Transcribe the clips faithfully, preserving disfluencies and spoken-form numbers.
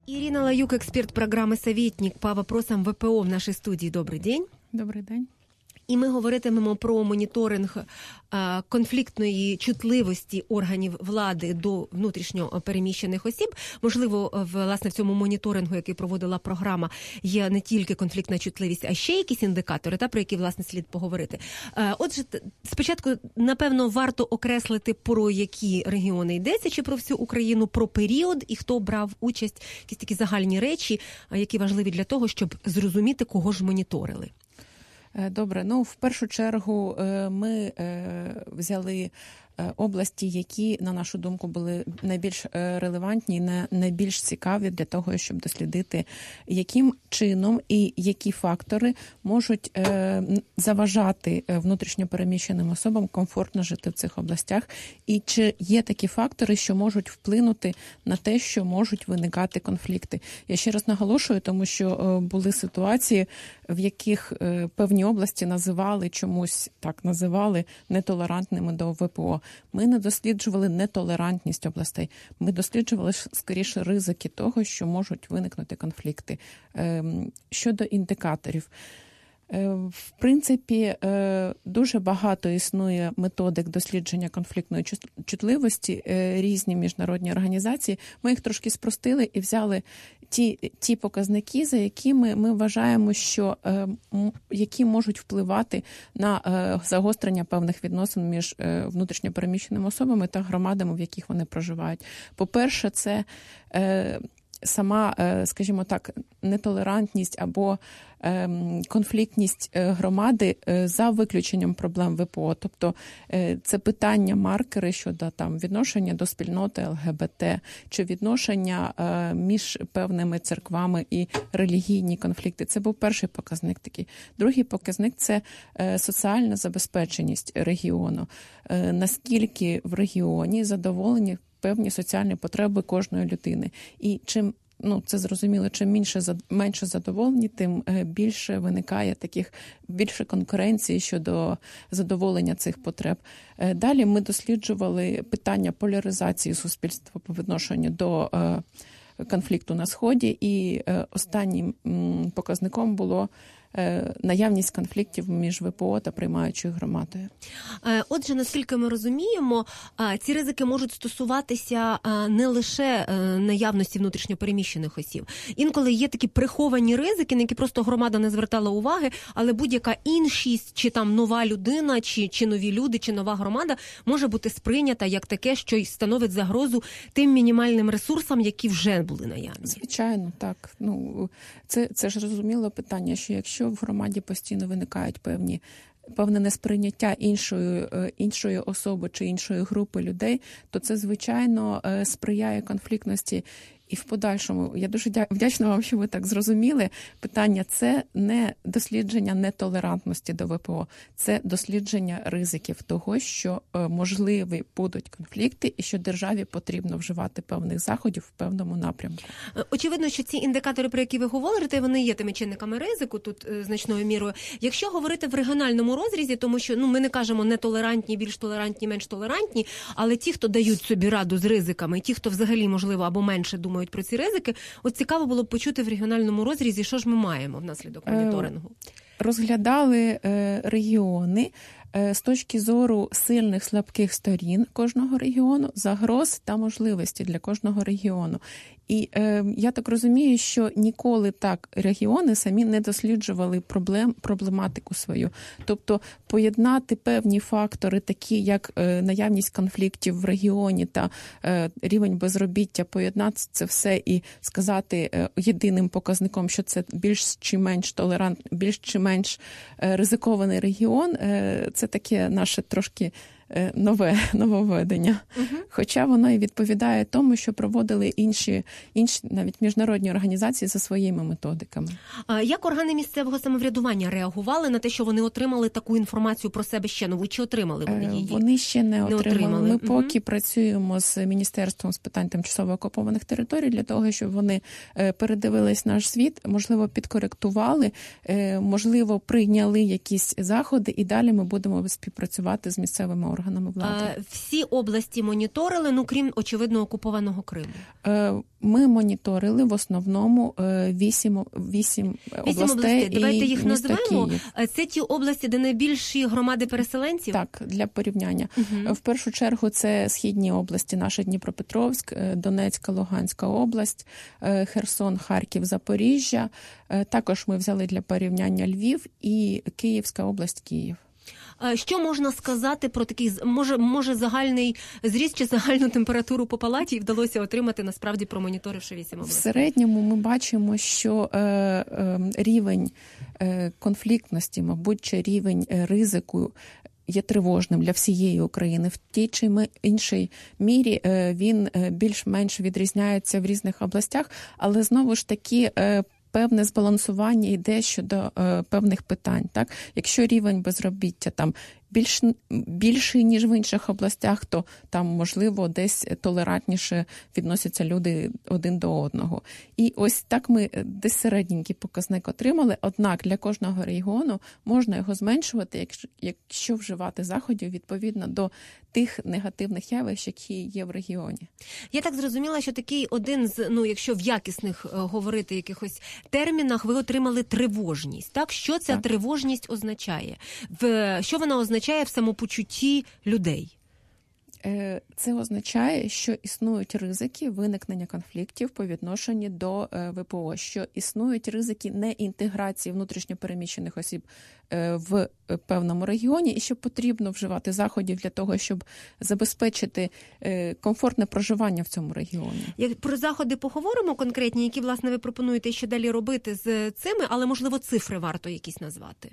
Ирина Лаюк, эксперт программы «Советник» по вопросам ВПО в нашей студии. Добрый день. Добрий день. І ми говоритимемо про моніторинг а, конфліктної чутливості органів влади до внутрішньо переміщених осіб. Можливо, власне, в цьому моніторингу, який проводила програма, є не тільки конфліктна чутливість, а ще якісь індикатори, та, про які, власне, слід поговорити. А, отже, спочатку, напевно, варто окреслити, про які регіони йдеться, чи про всю Україну, про період і хто брав участь, якісь такі загальні речі, які важливі для того, щоб зрозуміти, кого ж моніторили. Добре, ну в першу чергу ми взяли області, які, на нашу думку, були найбільш релевантні, найбільш цікаві для того, щоб дослідити, яким чином і які фактори можуть заважати внутрішньо переміщеним особам комфортно жити в цих областях, і чи є такі фактори, що можуть вплинути на те, що можуть виникати конфлікти. Я ще раз наголошую, тому що були ситуації, в яких певні області називали чомусь, так називали, нетолерантними до ВПО. Ми не досліджували нетолерантність областей, ми досліджували, скоріше, ризики того, що можуть виникнути конфлікти. Щодо індикаторів. В принципі, дуже багато існує методик дослідження конфліктної чутливості, різні міжнародні організації. Ми їх трошки спростили і взяли ті, ті показники, за якими ми вважаємо, що які можуть впливати на загострення певних відносин між внутрішньо переміщеними особами та громадами, в яких вони проживають. По-перше, це сама, скажімо так, нетолерантність або конфліктність громади за виключенням проблем ВПО. Тобто це питання, маркери щодо там відношення до спільноти ЛГБТ, чи відношення між певними церквами і релігійні конфлікти. Це був перший показник такий. Другий показник – це соціальна забезпеченість регіону. Наскільки в регіоні задоволені певні соціальні потреби кожної людини. І чим, ну, це зрозуміло, чим менше, менше задоволені, тим більше виникає таких, більше конкуренції щодо задоволення цих потреб. Далі ми досліджували питання поляризації суспільства по відношенню до конфликту на Сході, і останнім показником було наявність конфліктів між ВПО та приймаючою громадою. Отже, наскільки ми розуміємо, ці ризики можуть стосуватися не лише наявності внутрішньопереміщених осіб. Інколи є такі приховані ризики, на які просто громада не звертала уваги, але будь-яка іншість, чи там нова людина, чи, чи нові люди, чи нова громада може бути сприйнята як таке, що й становить загрозу тим мінімальним ресурсам, які вже були наявні. Звичайно, так. Ну, це, це ж зрозуміле питання, що якщо Якщо в громаді постійно виникають певні, певне несприйняття іншої, іншої особи чи іншої групи людей, то це, звичайно, сприяє конфліктності. І в подальшому, я дуже вдячна вам, що ви так зрозуміли, питання – це не дослідження нетолерантності до ВПО, це дослідження ризиків того, що можливі будуть конфлікти і що державі потрібно вживати певних заходів в певному напрямку. Очевидно, що ці індикатори, про які ви говорите, вони є тими чинниками ризику тут значною мірою. Якщо говорити в регіональному розрізі, тому що ну, ми не кажемо нетолерантні, більш толерантні, менш толерантні, але ті, хто дають собі раду з ризиками, ті, хто взагалі, можливо, або менше думають про ці ризики, от цікаво було б почути в регіональному розрізі, що ж ми маємо внаслідок моніторингу. Розглядали регіони з точки зору сильних, слабких сторін кожного регіону, загроз та можливості для кожного регіону. І е, я так розумію, що ніколи так регіони самі не досліджували проблем, проблематику свою. Тобто поєднати певні фактори, такі як е, наявність конфліктів в регіоні та е, рівень безробіття, поєднати це все і сказати е, єдиним показником, що це більш чи менш толерант, більш чи менш е, ризикований регіон, е, це таке наше трошки нове нововведення. Угу. Хоча воно і відповідає тому, що проводили інші, інші навіть міжнародні організації за своїми методиками. А як органи місцевого самоврядування реагували на те, що вони отримали таку інформацію про себе ще нову? Чи отримали вони її? Вони ще не, не отримали. отримали. Ми угу. поки працюємо з Міністерством з питань тимчасово окупованих територій для того, щоб вони передивились наш звіт, можливо, підкоректували, можливо, прийняли якісь заходи, і далі ми будемо співпрацювати з місцевими органами. органами влади. Всі області моніторили, ну крім, очевидно, окупованого Криму? Ми моніторили в основному вісім, вісім областей. областей. Давайте їх назвемо. Київ. Це ті області, де найбільші громади переселенців? Так, для порівняння. Угу. В першу чергу це східні області, наша Дніпропетровськ, Донецька, Луганська область, Херсон, Харків, Запоріжжя. Також ми взяли для порівняння Львів і Київська область, Київ. Що можна сказати про такий, може, може загальний зріст чи загальну температуру по палаті вдалося отримати, насправді, промоніторивши вісім областей? В середньому ми бачимо, що е, е, рівень е, конфліктності, мабуть, чи рівень ризику є тривожним для всієї України. В тій чи іншій мірі е, він більш-менш відрізняється в різних областях, але знову ж таки е, певне збалансування йде щодо е, певних питань. Так? Якщо рівень безробіття там більш, більший, ніж в інших областях, то там, можливо, десь толерантніше відносяться люди один до одного. І ось так ми десь середненький показник отримали, однак для кожного регіону можна його зменшувати, якщо, якщо вживати заходів відповідно до тих негативних явищ, які є в регіоні. Я так зрозуміла, що такий один з, ну, якщо в якісних говорити якихось термінах, ви отримали тривожність. Так? Що ця так. тривожність означає? В, що вона означає в самопочутті людей? Це означає, що існують ризики виникнення конфліктів по відношенню до ВПО, що існують ризики неінтеграції внутрішньопереміщених осіб в певному регіоні, і що потрібно вживати заходів для того, щоб забезпечити комфортне проживання в цьому регіоні. Як про заходи поговоримо конкретні, які, власне, ви пропонуєте ще далі робити з цими, але, можливо, цифри варто якісь назвати?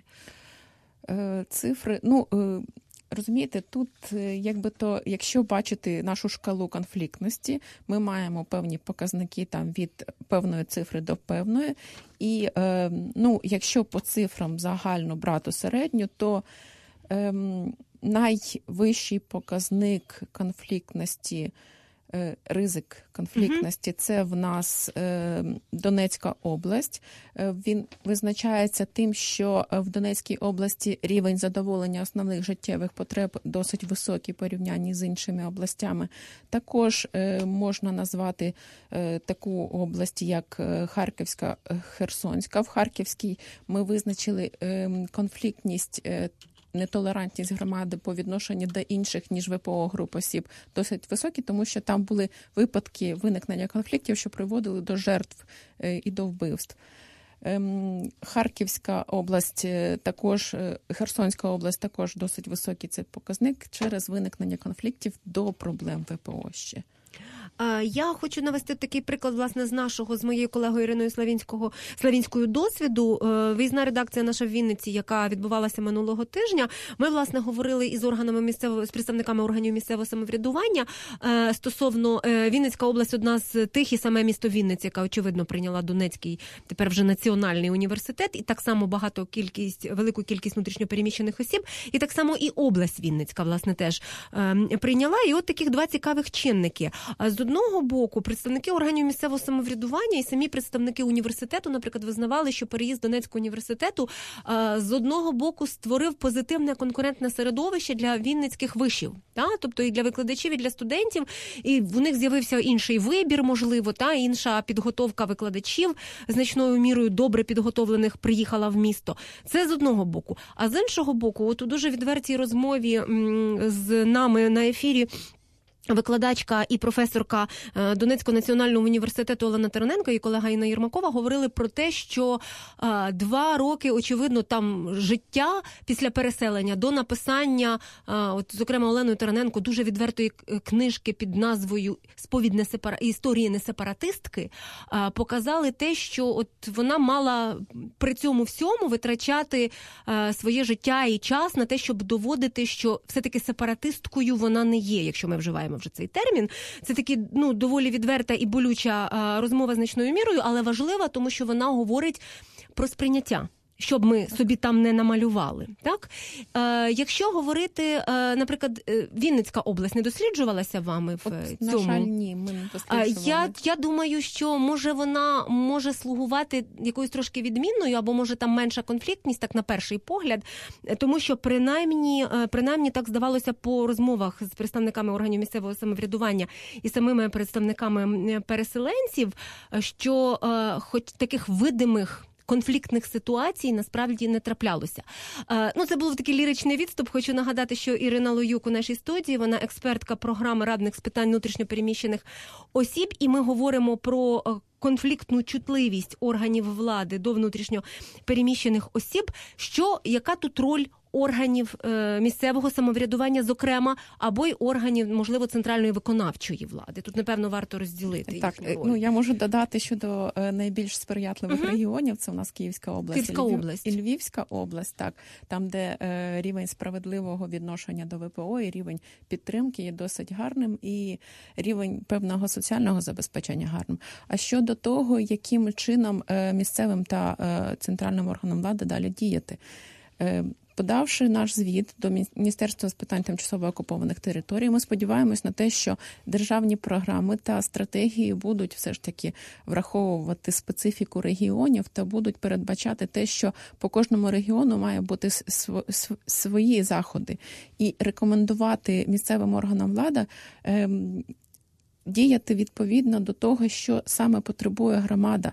Цифри, ну... Розумієте, тут, якби то, якщо бачити нашу шкалу конфліктності, ми маємо певні показники там від певної цифри до певної. І, е, ну, якщо по цифрам загально брати середню, то е, найвищий показник конфліктності, е, ризик конфліктності, mm-hmm. це в нас е, Донецька область. Е, він визначається тим, що в Донецькій області рівень задоволення основних життєвих потреб досить високий в порівнянні з іншими областями. Також е, можна назвати е, таку область, як Харківська, Херсонська. В Харківській ми визначили е, конфліктність е, нетолерантність громади по відношенню до інших, ніж ВПО груп осіб, досить високі, тому що там були випадки виникнення конфліктів, що приводили до жертв і до вбивств. Харківська область також, Херсонська область також досить високий цей показник через виникнення конфліктів до проблем ВПО ще. Я хочу навести такий приклад, власне, з нашого, з моєю колегою Іриною Славінського, Славінською досвіду. Виїзна редакція наша в Вінниці, яка відбувалася минулого тижня, ми, власне, говорили із органами місцевого, з представниками органів місцевого самоврядування стосовно Вінницька область одна з тих, і саме місто Вінниця, яка, очевидно, прийняла Донецький, тепер вже національний університет, і так само багато кількість, велику кількість внутрішньопереміщених осіб, і так само і область Вінницька, власне, теж прийняла. І от таких два цікавих чинники. З одного боку, представники органів місцевого самоврядування і самі представники університету, наприклад, визнавали, що переїзд Донецького університету з одного боку створив позитивне конкурентне середовище для вінницьких вишів, та? Тобто і для викладачів, і для студентів, і в них з'явився інший вибір, можливо, та? Інша підготовка викладачів, значною мірою добре підготовлених, приїхала в місто. Це з одного боку. А з іншого боку, от у дуже відвертій розмові з нами на ефірі викладачка і професорка Донецького національного університету Олена Тараненко і колега Інна Єрмакова говорили про те, що а, два роки, очевидно, там життя після переселення до написання, а, от, зокрема, Оленою Тараненко, дуже відвертої книжки під назвою «Сповідь несепара... історії несепаратистки», а, показали те, що от вона мала при цьому всьому витрачати а, своє життя і час на те, щоб доводити, що все-таки сепаратисткою вона не є, якщо ми вживаємо вже цей термін. Це таки, ну, доволі відверта і болюча а, розмова значною мірою, але важлива, тому що вона говорить про сприйняття. щоб ми собі там не намалювали. Так? Е, якщо говорити, е, наприклад, Вінницька область не досліджувалася вами в От, цьому? На жаль, ні, ми не досліджували. Я, я думаю, що може вона може слугувати якоюсь трошки відмінною, або може там менша конфліктність, так на перший погляд, тому що принаймні, принаймні так здавалося по розмовах з представниками органів місцевого самоврядування і самими представниками переселенців, що е, хоч таких видимих конфліктних ситуацій насправді не траплялося. Ну, це був такий ліричний відступ. Хочу нагадати, що Ірина Лоюк у нашій студії, вона експертка програми радник з питань внутрішньопереміщених осіб, і ми говоримо про конфліктну чутливість органів влади до внутрішньопереміщених осіб, що, яка тут роль органів е, місцевого самоврядування, зокрема, або й органів, можливо, центральної виконавчої влади. Тут, напевно, варто розділити так, їхню роль. Ну, я можу додати щодо е, найбільш сприятливих uh-huh. регіонів. Це у нас Київська область, Київська і, Львів, область. і Львівська область, так, там, де е, рівень справедливого відношення до ВПО і рівень підтримки є досить гарним, і рівень певного соціального забезпечення гарним. А щодо того, яким чином е, місцевим та е, центральним органам влади далі діяти, е, подавши наш звіт до Міністерства з питань тимчасово окупованих територій, ми сподіваємось на те, що державні програми та стратегії будуть все ж таки враховувати специфіку регіонів та будуть передбачати те, що по кожному регіону має бути свої заходи. І рекомендувати місцевим органам влади ем, діяти відповідно до того, що саме потребує громада.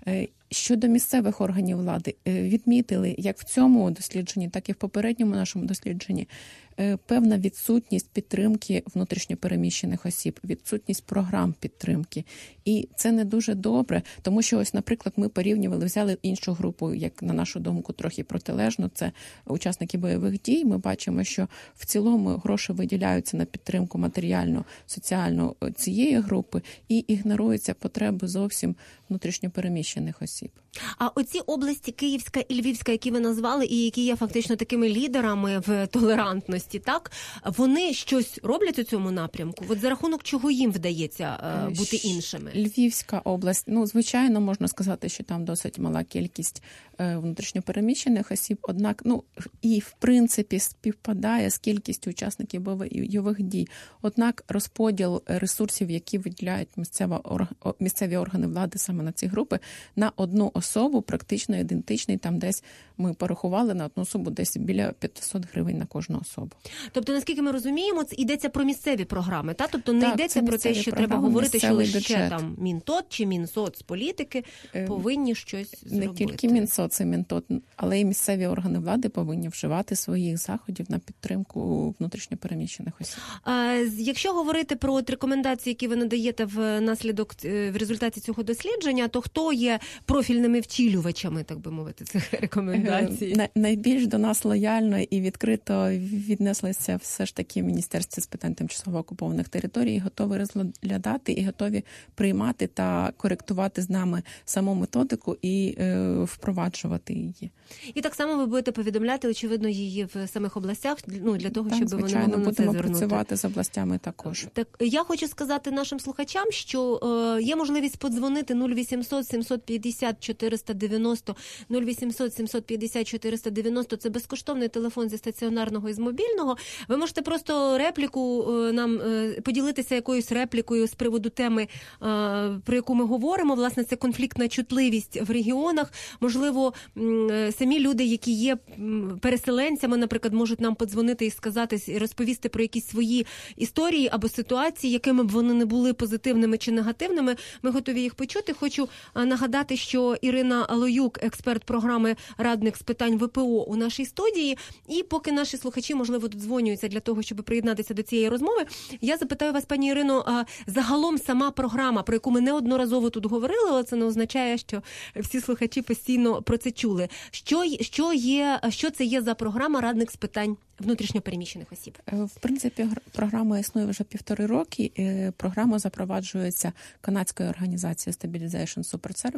Щодо місцевих органів влади, відмітили як в цьому дослідженні, так і в попередньому нашому дослідженні певна відсутність підтримки внутрішньопереміщених осіб, відсутність програм підтримки. І це не дуже добре, тому що ось, наприклад, ми порівнювали, взяли іншу групу, як на нашу думку, трохи протилежну, це учасники бойових дій. Ми бачимо, що в цілому гроші виділяються на підтримку матеріальну, соціальну цієї групи і ігноруються потреби зовсім внутрішньопереміщених осіб. А оці області Київська і Львівська, які ви назвали, і які є фактично такими лідерами в толерантності, так? Вони щось роблять у цьому напрямку? От за рахунок чого їм вдається е, бути іншими? Львівська область, ну, звичайно, можна сказати, що там досить мала кількість е, внутрішньопереміщених осіб, однак, ну, і в принципі співпадає з кількістю учасників бойових дій. Однак розподіл ресурсів, які виділяють місцева, місцеві органи влади саме на ці групи, на одну особу практично ідентичний, там десь ми порахували на одну особу десь біля п'ятсот гривень на кожну особу. Тобто, наскільки ми розуміємо, це йдеться про місцеві програми, та? Тобто не так, йдеться про те, що програми, треба говорити, що лише бюджет. Там Мінтот чи Мінсоцполітики е, повинні щось не зробити. Не тільки Мінсоц і Мінтот, але й місцеві органи влади повинні вживати своїх заходів на підтримку внутрішньопереміщених осіб. А, якщо говорити про от рекомендації, які ви надаєте в наслідок, в результаті цього дослідження, то хто є профільними втілювачами, так би мовити, цих рекомендацій? Най- найбільш до нас лояльно і відкрито віднеслися все ж таки Міністерство з питань тимчасово окупованих територій, готові розглядати і готові приймати та коректувати з нами саму методику і е, впроваджувати її. І так само ви будете повідомляти, очевидно, її в самих областях, ну, для того, так, щоб звичайно, вони могли на це звернути. Будемо працювати з областями також. Так, я хочу сказати нашим слухачам, що е, є можливість подзвонити нуль вісімсот сімсот п'ятдесят чотириста дев'яносто, нуль вісімсот сімсот п'ятдесят чотириста дев'яносто, це безкоштовний телефон зі стаціонарного і з мобільного. Ви можете просто репліку е, нам е, поділитися якоюсь реплікою з приводу теми, е, про яку ми говоримо. Власне, це конфліктна чутливість в регіонах. Можливо, е, самі люди, які є переселенцями, наприклад, можуть нам подзвонити і сказати, і розповісти про якісь свої історії або ситуації, якими б вони не були позитивними чи негативними. Ми готові їх почути. Хочу нагадати, що Ірина Лоюк, експерт програми «Радник з питань ВПО» у нашій студії. І поки наші слухачі, можливо, додзвонюються для того, щоб приєднатися до цієї розмови, я запитаю вас, пані Ірино, загалом сама програма, про яку ми неодноразово тут говорили, але це не означає, що всі слухачі постійно про це чули. Що, що, є, що це є за програма «Радник з питань внутрішньопереміщених осіб»? В принципі, програма існує вже півтори роки. Програма запроваджується канадською організацією Stabilization Support Services.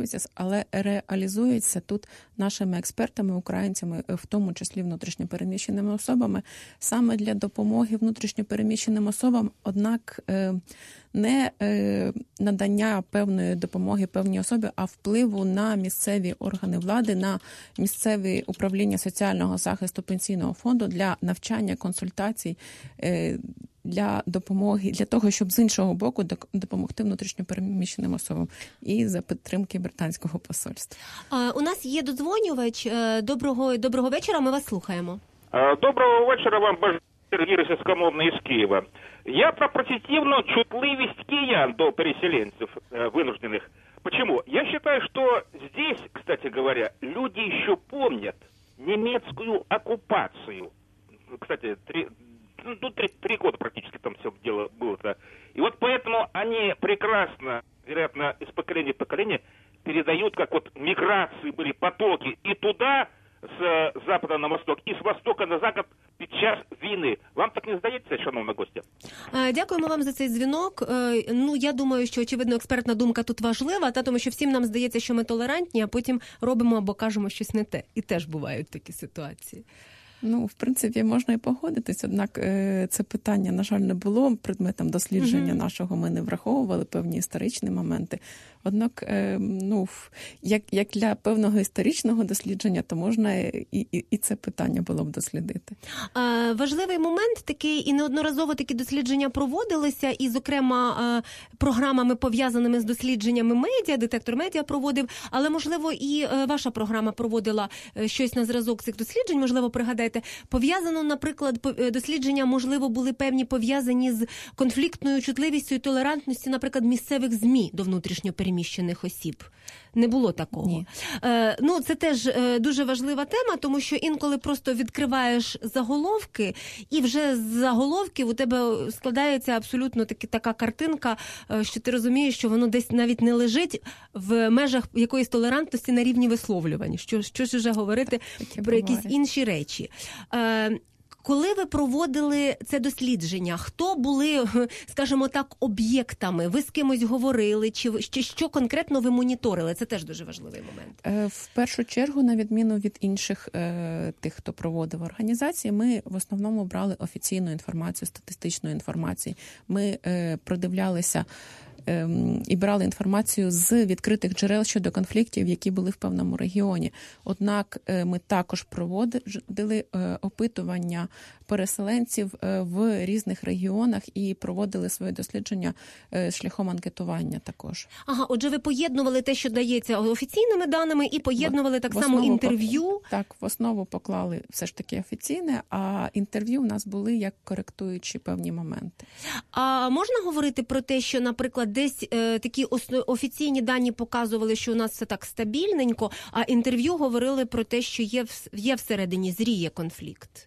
сервісів, але реалізується тут нашими експертами, українцями, в тому числі внутрішньопереміщеними особами, саме для допомоги внутрішньопереміщеним особам, однак не надання певної допомоги певній особі, а впливу на місцеві органи влади, на місцеві управління соціального захисту пенсійного фонду для навчання, консультацій, для допомоги, для того, щоб з іншого боку допомогти внутрішньопереміщеним особам і за підтримки британського посольства. У нас є додзвонювач. Доброго, доброго вечора, ми вас слухаємо. Доброго вечора вам, Сергій Російськомовний із Києва. Я про позитивную чутливость киян до переселенцев э, вынужденных. Почему? Я считаю, что здесь, кстати говоря, люди еще помнят немецкую оккупацию. Кстати, три, ну, три, три года практически там все дело было-то. И вот поэтому они прекрасно, вероятно, из поколения в поколение передают, как вот миграции были, потоки и туда, з запада на восток, і з востока на захід під час війни. Вам так не здається, шановна гостя? Дякуємо вам за цей дзвінок. Ну, я думаю, що, очевидно, експертна думка тут важлива, та тому що всім нам здається, що ми толерантні, а потім робимо або кажемо щось не те. І теж бувають такі ситуації. Ну, в принципі, можна і погодитись, однак це питання, на жаль, не було предметом дослідження mm-hmm. нашого, ми не враховували певні історичні моменти. Однак, ну, як, як для певного історичного дослідження, то можна і, і, і це питання було б дослідити. А, важливий момент такий, і неодноразово такі дослідження проводилися, і, зокрема, програмами, пов'язаними з дослідженнями медіа, детектор медіа проводив, але, можливо, і ваша програма проводила щось на зразок цих досліджень, можливо, пригадайте. Пов'язано, наприклад, дослідження, можливо, були певні пов'язані з конфліктною чутливістю і толерантністю, наприклад, місцевих ЗМІ до внутрішньопереміщених осіб. Не було такого. Ні. Е, ну, це теж е, дуже важлива тема, тому що інколи просто відкриваєш заголовки, і вже з заголовків у тебе складається абсолютно таки, така картинка, е, що ти розумієш, що воно десь навіть не лежить в межах якоїсь толерантності на рівні висловлювання. Що, що ж вже говорити так, про якісь інші речі. Е, Коли ви проводили це дослідження, хто були, скажімо так, об'єктами? Ви з кимось говорили? Чи, чи що конкретно ви моніторили? Це теж дуже важливий момент. В першу чергу, на відміну від інших тих, хто проводив організації, ми в основному брали офіційну інформацію, статистичну інформацію. Ми продивлялися і брали інформацію з відкритих джерел щодо конфліктів, які були в певному регіоні. Однак ми також проводили опитування переселенців в різних регіонах і проводили своє дослідження шляхом анкетування також. Ага, отже, ви поєднували те, що дається офіційними даними, і поєднували так само інтерв'ю? Так, в основу поклали все ж таки офіційне, а інтерв'ю у нас були як коректуючі певні моменти. А можна говорити про те, що, наприклад, десь е, такі офіційні дані показували, що у нас все так стабільненько, а інтерв'ю говорили про те, що є, є всередині, зріє конфлікт?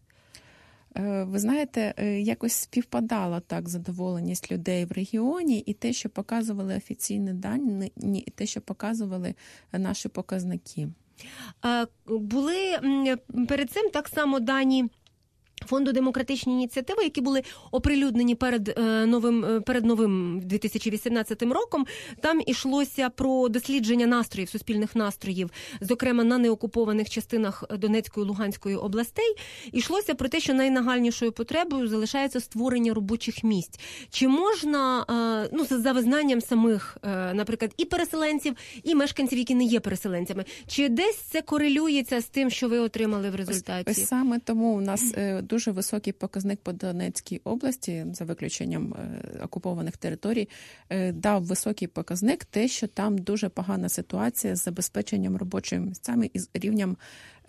Ви знаєте, якось співпадала так задоволеність людей в регіоні і те, що показували офіційні дані, і те, що показували наші показники. А, були перед цим так само дані Фонду демократичні ініціативи, які були оприлюднені перед новим, перед новим дві тисячі вісімнадцятим роком. Там ішлося про дослідження настроїв, суспільних настроїв, зокрема на неокупованих частинах Донецької і Луганської областей. Ішлося про те, що найнагальнішою потребою залишається створення робочих місць. Чи можна, ну, за визнанням самих, наприклад, і переселенців, і мешканців, які не є переселенцями, чи десь це корелюється з тим, що ви отримали в результаті? Ось, ось саме тому у нас дуже високий показник по Донецькій області, за виключенням окупованих територій, дав високий показник те, що там дуже погана ситуація з забезпеченням робочими місцями і з рівнем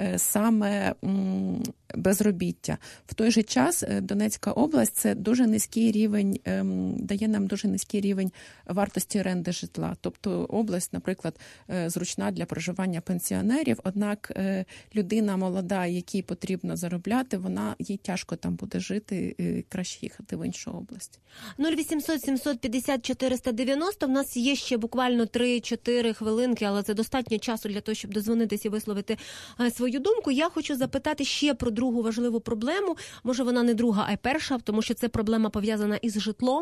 саме безробіття. В той же час Донецька область – це дуже низький рівень, дає нам дуже низький рівень вартості оренди житла. Тобто область, наприклад, зручна для проживання пенсіонерів, однак людина молода, якій потрібно заробляти, вона, їй тяжко там буде жити, краще їхати в іншу область. нуль вісімсот сімсот п'ятдесят чотириста дев'яносто. В нас є ще буквально три-чотири хвилинки, але це достатньо часу для того, щоб дозвонитись і висловити свої твою думку. Я хочу запитати ще про другу важливу проблему. Може, вона не друга, а й перша, тому що це проблема пов'язана із житлом.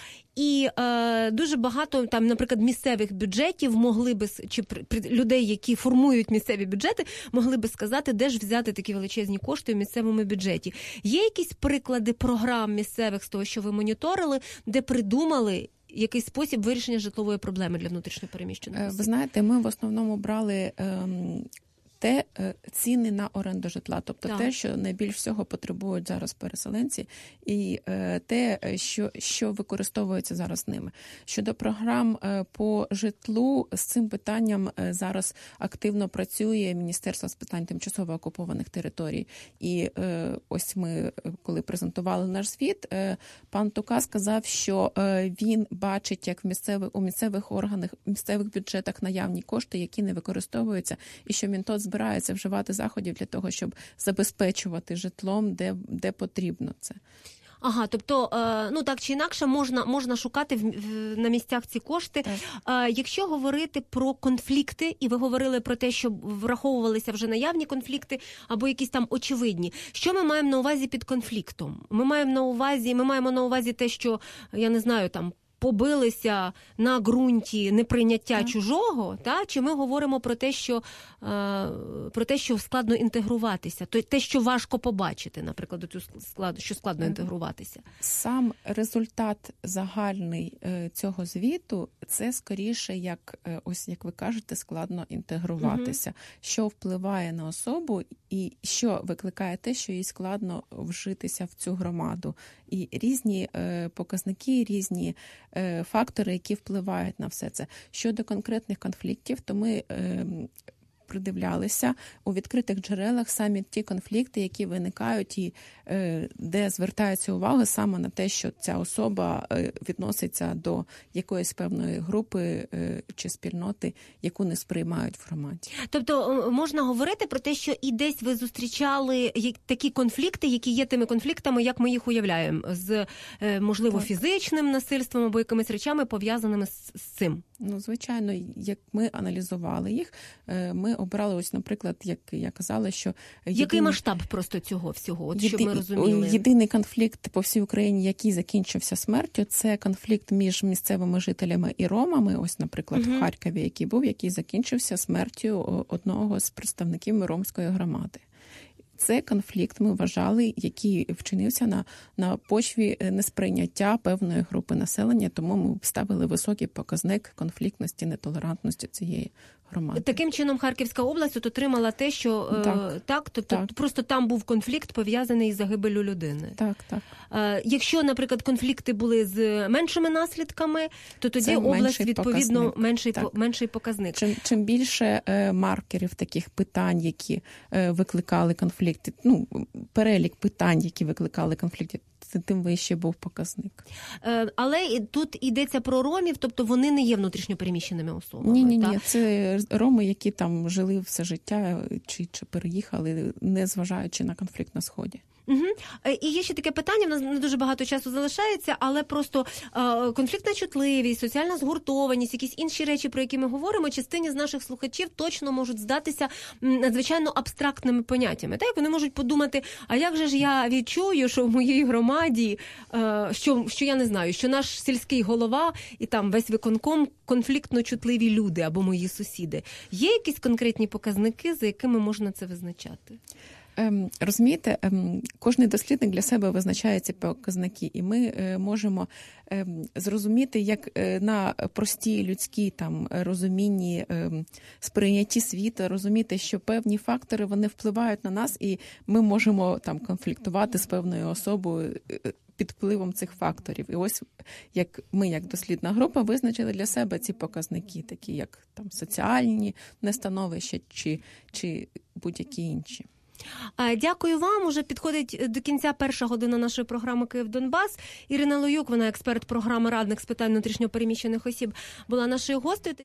І е, дуже багато, там, наприклад, місцевих бюджетів могли би, чи людей, які формують місцеві бюджети, могли би сказати, де ж взяти такі величезні кошти в місцевому бюджеті. Є якісь приклади програм місцевих з того, що ви моніторили, де придумали якийсь спосіб вирішення житлової проблеми для внутрішньопереміщених осіб? Ви знаєте, ми в основному брали ем, те ціни на оренду житла, тобто так. те, що найбільш всього потребують зараз переселенці, і е, те, що, що використовується зараз ними. Щодо програм е, по житлу, з цим питанням е, зараз активно працює Міністерство з питань тимчасово окупованих територій. І е, ось ми, коли презентували наш звіт, е, пан Тука сказав, що е, він бачить, як в місцевих, у місцевих органах, місцевих бюджетах наявні кошти, які не використовуються, і що Мінтоц збирається вживати заходів для того, щоб забезпечувати житлом, де, де потрібно це. Ага, тобто, ну так чи інакше, можна, можна шукати в, в, на місцях ці кошти. Так. Якщо говорити про конфлікти, і ви говорили про те, що враховувалися вже наявні конфлікти або якісь там очевидні, що ми маємо на увазі під конфліктом? Ми маємо на увазі, ми маємо на увазі те, що, я не знаю, там, побилися на ґрунті неприйняття так. чужого, та? Чи ми говоримо про те, що, е, про те, що складно інтегруватися, те, що важко побачити, наприклад, цю склад, що складно так. інтегруватися? Сам результат загальний е, цього звіту – це скоріше, як, е, ось як ви кажете, складно інтегруватися. Угу. Що впливає на особу і що викликає те, що їй складно вжитися в цю громаду. І різні е, показники, різні фактори, які впливають на все це. Щодо конкретних конфліктів, то ми е, придивлялися у відкритих джерелах самі ті конфлікти, які виникають і е, де звертається увага саме на те, що ця особа е, відноситься до якоїсь певної групи е, чи спільноти, яку не сприймають в громаді. Тобто можна говорити про те, що і десь ви зустрічали такі конфлікти, які є тими конфліктами, як ми їх уявляємо, з, е, можливо, так. фізичним насильством або якимись речами, пов'язаними з, з цим? Ну, звичайно, як ми аналізували їх, ми обрали, ось, наприклад, як я казала, що... Який єдиний... масштаб просто цього всього, от, Єди... щоб ми розуміли? Єдиний конфлікт по всій Україні, який закінчився смертю, це конфлікт між місцевими жителями і ромами, ось, наприклад, угу. в Харкові, який був, який закінчився смертю одного з представників ромської громади. Це конфлікт, ми вважали, який вчинився на, на почві несприйняття певної групи населення, тому ми ставили високий показник конфліктності, нетолерантності цієї громади. Таким чином Харківська область от отримала те, що так, е, так, тобто так. просто там був конфлікт, пов'язаний із загибеллю людини. Так, так. Е, якщо, наприклад, конфлікти були з меншими наслідками, то тоді це область, відповідно, показник. менший, по, менший показник. Чим, чим більше е, маркерів таких питань, які е, викликали конфлікти, ну, перелік питань, які викликали конфлікти, тим вище був показник. Е, але тут йдеться про ромів, тобто вони не є внутрішньопереміщеними особами. Ні-ні-ні, ні, це роми, які там жили все життя чи, чи переїхали, не зважаючи на конфлікт на Сході. Угу. І є ще таке питання, в нас не дуже багато часу залишається, але просто е, конфліктна чутливість, соціальна згуртованість, якісь інші речі, про які ми говоримо, частині з наших слухачів точно можуть здатися надзвичайно абстрактними поняттями. Так, вони можуть подумати, а як же ж я відчую, що в моїй громаді, е, що, що я не знаю, що наш сільський голова і там весь виконком конфліктно чутливі люди або мої сусіди. Є якісь конкретні показники, за якими можна це визначати? Ем, розумієте, ем, кожний дослідник для себе визначає ці показники, і ми е, можемо е, зрозуміти, як е, на простій людській там розумінні, е, сприйнятті світу, розуміти, що певні фактори, вони впливають на нас, і ми можемо там конфліктувати з певною особою е, під впливом цих факторів. І ось як ми, як дослідна група, визначили для себе ці показники, такі як там соціальні нестановища чи, чи будь-які інші. Дякую вам. Уже підходить до кінця перша година нашої програми «Київ-Донбас». Ірина Лоюк, вона експерт програми «Радник з питань внутрішньо переміщених осіб», була нашою гостею.